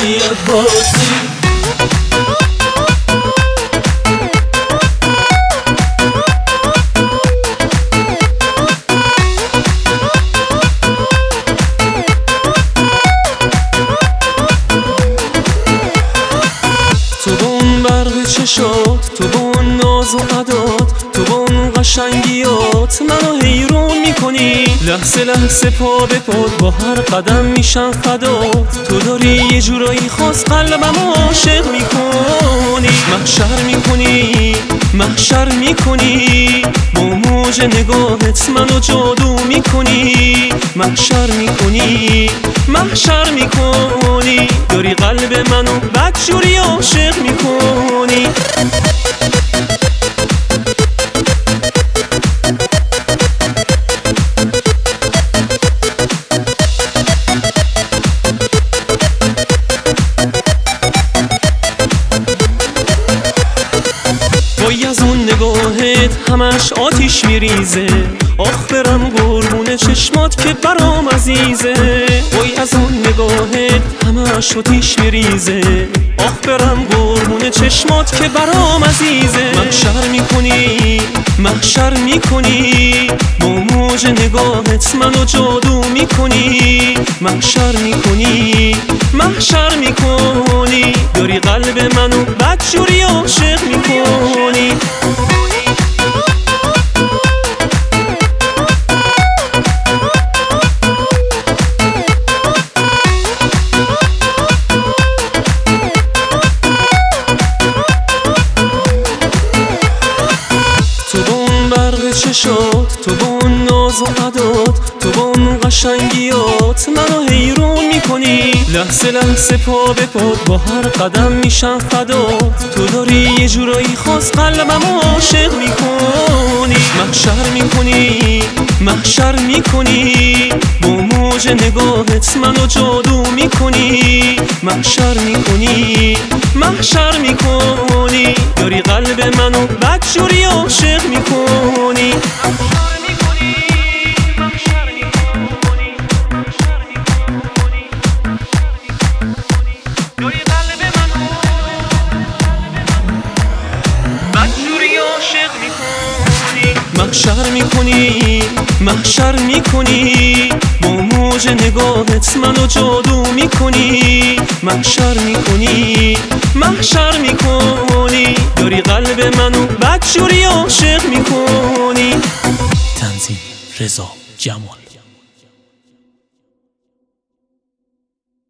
علی عباسی. تو با اون برق چشات، تو با اون ناز و عدات، تو با اون قشنگیات منو حیرون میکنی. لحظه لحظه پا به پاد با هر قدم میشم فدات. تو داری یه جورایی خاص قلبم عاشق میکنی. محشر میکنی، محشر میکنی، با موج نگاهت منو جادو میکنی. محشر میکنی، محشر میکنی، داری قلب منو بدجوری عاشق میکنی. وای از اون نگاهت همش آتیش میریزه. آخ برم قربون چشمات که برام عزیزه. وای از اون نگاهت همش آتیش میریزه. آخ برم قربون چشمات که برام عزیزه. محشر میکنی، محشر میکنی، با موج نگاهت منو جادو میکنی. محشر میکنی، محشر میکنی، داری قلب منو بدجوری عاشق میکنی. تو با اون برق چشات، تو با اون ناز و عدات، تو با اون قشنگیات منو حیرون میکنی. لحظه لحظه پا به پاد با هر قدم میشم فدات. تو داری یه جورایی خاص قلبم عاشق میکنی. محشر میکنی، محشر میکنی، با موج نگاهت منو جادو میکنی. محشر میکنی، محشر میکنی، داری قلب منو بدجوری عاشق میکنی. محشر میکنی، محشر میکنی، با موج نگاهت منو جادو میکنی. محشر میکنی، محشر میکنی، داری قلب منو بدجوری عاشق میکنی. تنظیم رضا جمال.